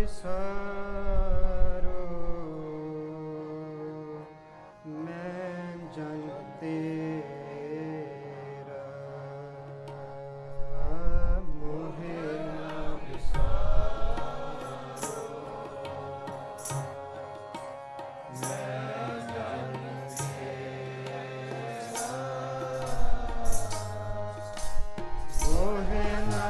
बिसारो मैं जन तेरा मोहे ना बिसारो मैं जन तेरा मोहे ना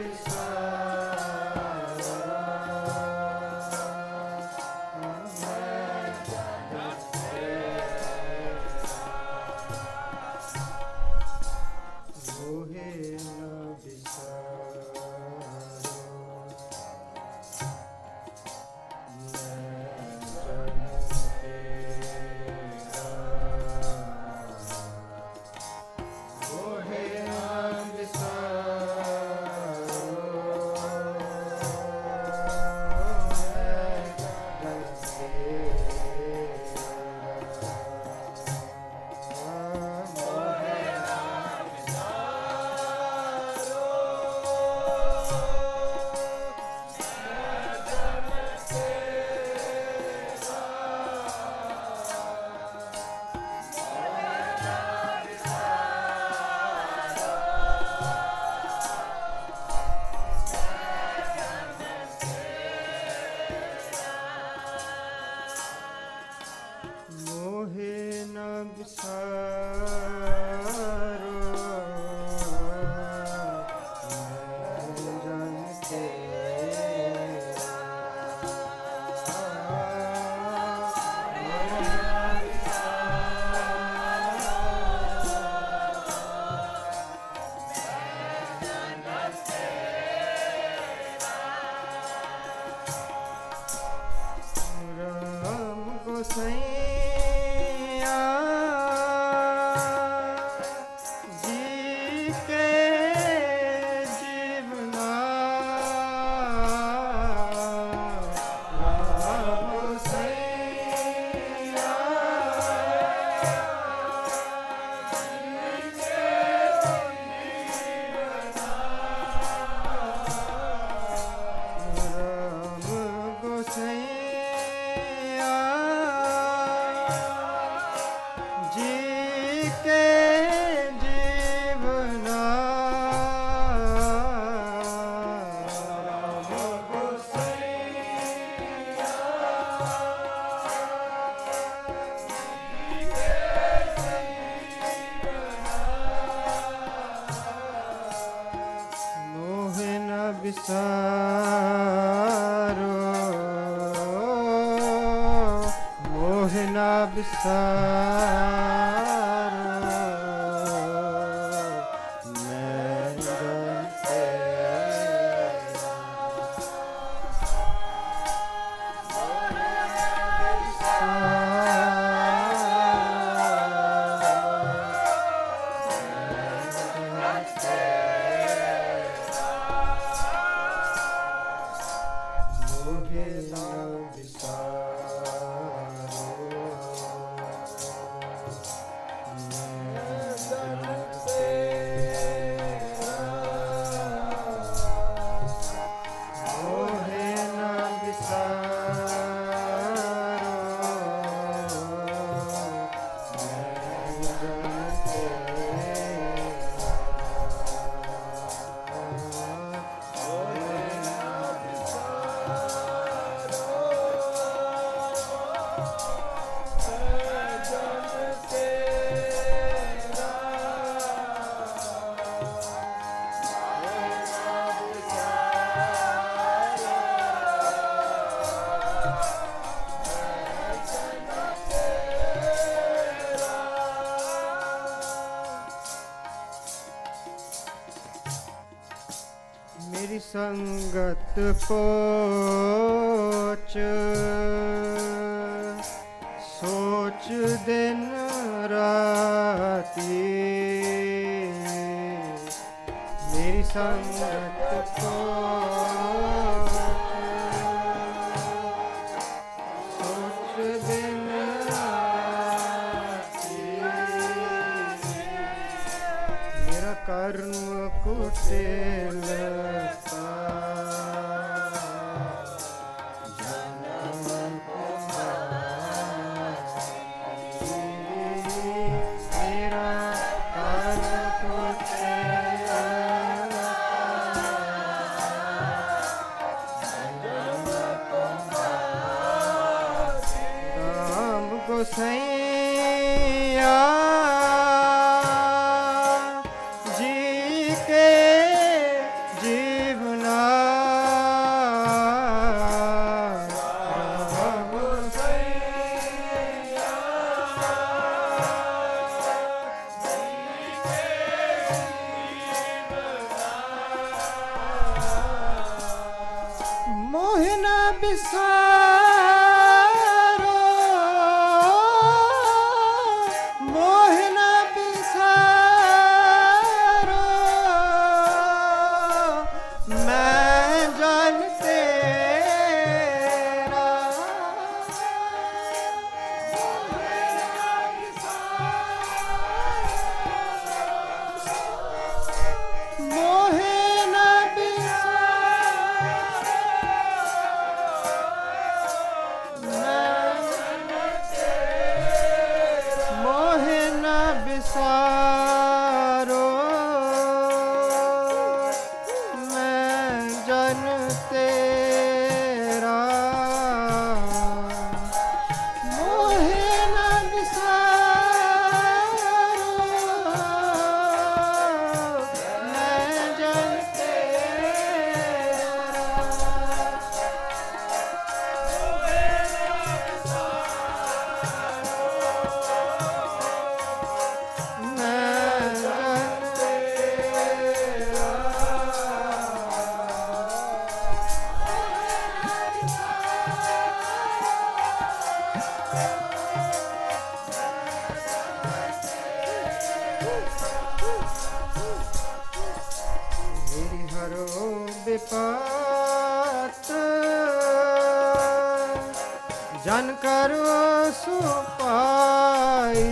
बिसारो मोहे ना बिसारो मैं जन तेरा मोहे ना मेरी संगत पोच सोच दिन राती मेरी संगत पोच सोच दिन राती मेरा कर्म कुटिल सैया जी के जीवना रहो सैया मोहना बिसारो मोहना बिसारो मैं जान तेरा मोहना मोहना बिसारो मैं जन तेरा मोहना बिसारो मैं जन तेरा मेरी हरो विपात जन करो सुपाई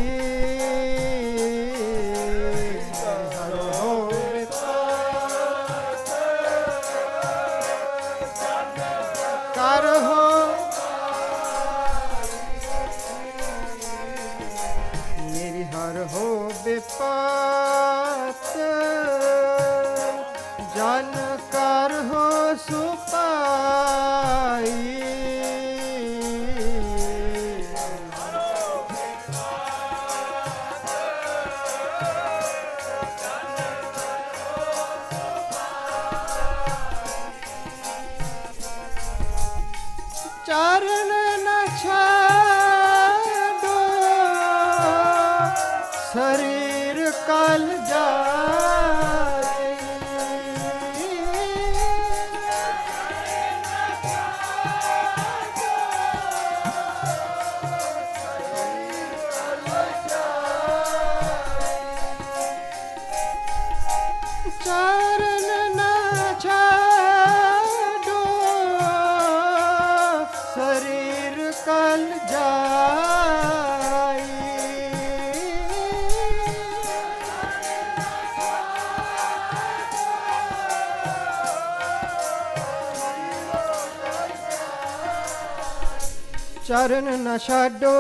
हरो विपात करहो मेरी हर हो विपात जन कर हो सुपाई चरण न छाड़ो शरीर कल जाए चरण न छाड़ो शरीर कल जाई चरण न छाड़ो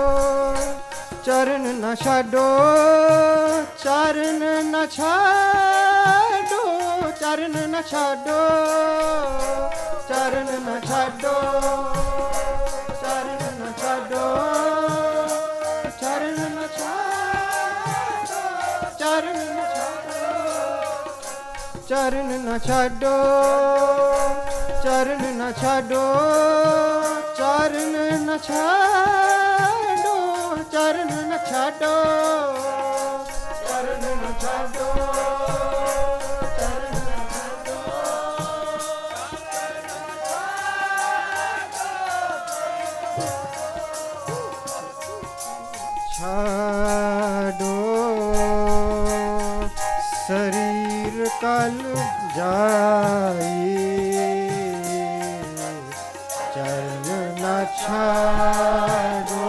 चरण न छाड़ो चरण न छाड़ो चरण न छाड़ो चरण न छाड़ो चरण न छाड़ो चरण न छाड़ो चरण न छाड़ो चरण न छाड़ो चरण न छाड़ो चरण न छाड़ो चरण न छाड़ो चरण न छाड़ो चरण न छाड़ो शरीर कल जाई चरण न छाड़ो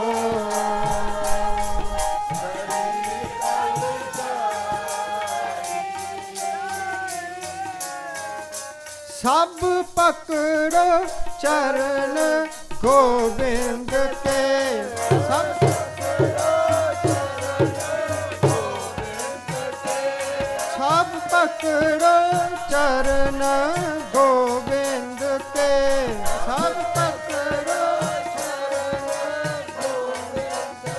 सब पकड़ो चरण गोविंद के सब पकड़ो चरण गोविंद के सब पकड़ो चरण गोविंद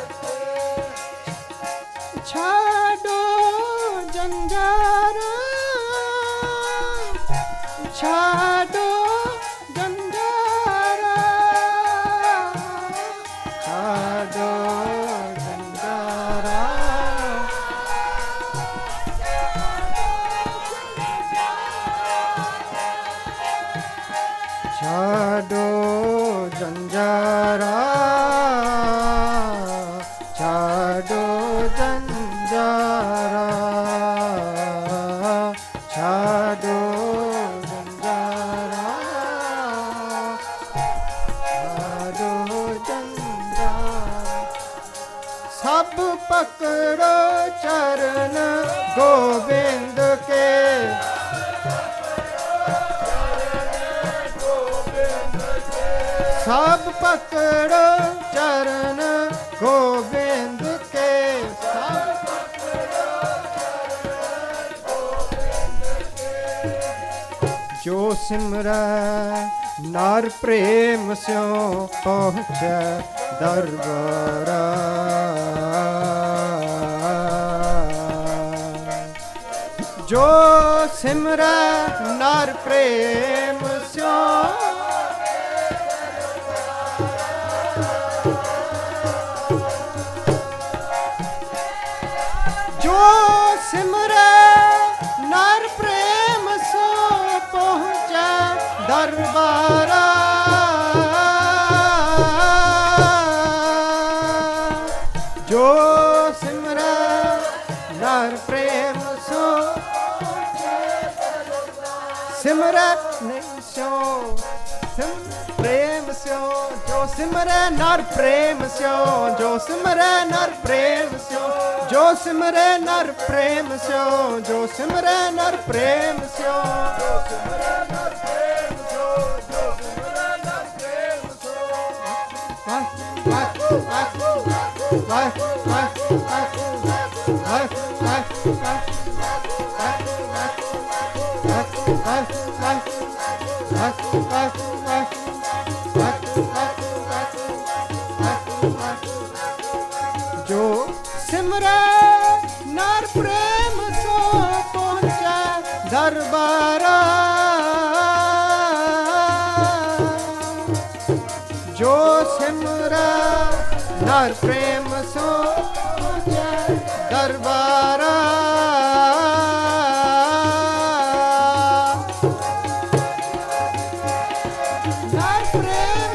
पकड़ो चरण गोविंद के, सब पकड़ो चरण गोविंद के, सब पकड़ो चरण गोविंद के। जो सिमरै नर प्रेम स्यों पहुँचै दरबारा, जो सिमरै नर प्रेम स्यों, जो सिमरै नर प्रेम सो पहुँचै दरबारा, जो सिमरै नर प्रेम सो सिमरै स्यो प्रेम स्यो, जो सिमरै नर प्रेम स्यो, जो सिमरै नर प्रेम स्यो, जो सिमरै नर प्रेम स्यो, जो सिमरै नर प्रेम स्यो, जो सिमरै नर प्रेम स्यो, जो सिमरै नर प्रेम स्यो। जो सिमरै नर प्रेम सो पहुँचै दरबारा, जो सिमरै नर प्रेम सो पहुँचै दरबारा, नर प्रेम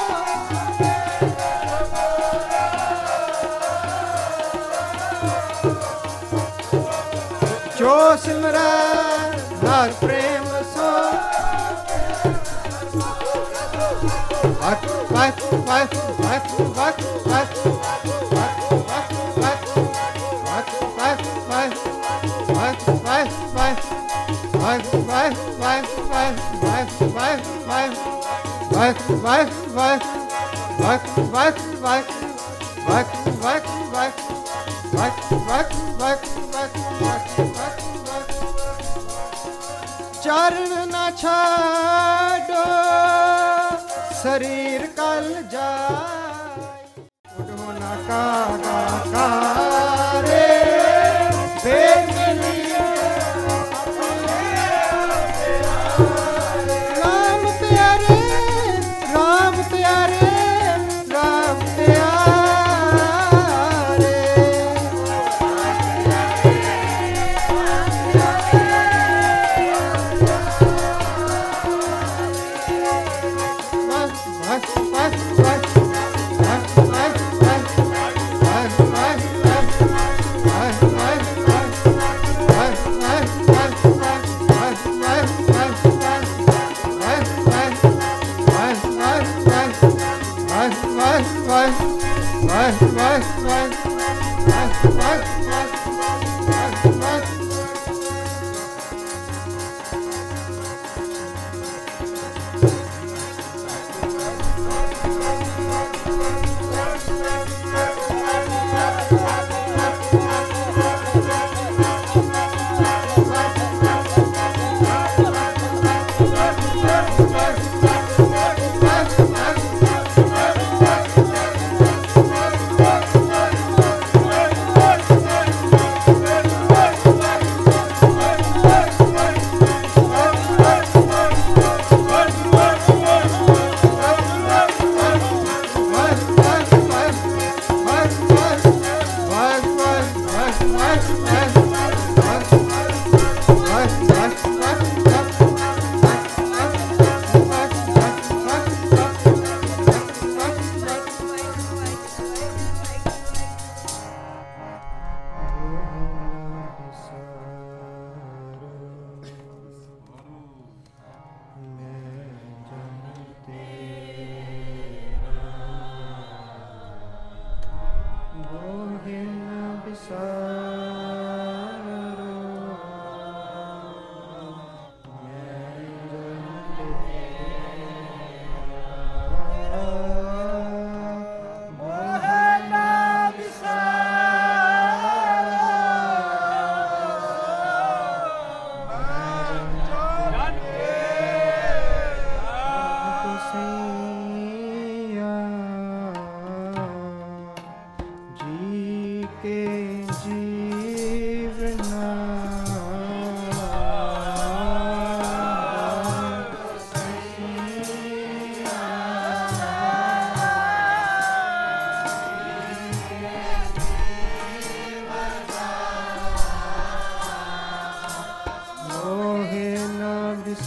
जो सिमरै नर प्रेम सो, चरण न छाड़ो शरीर कल जाए, उठो न कागा रे बेगली, राम प्यारे राम प्यारे राम प्यारे,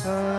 सा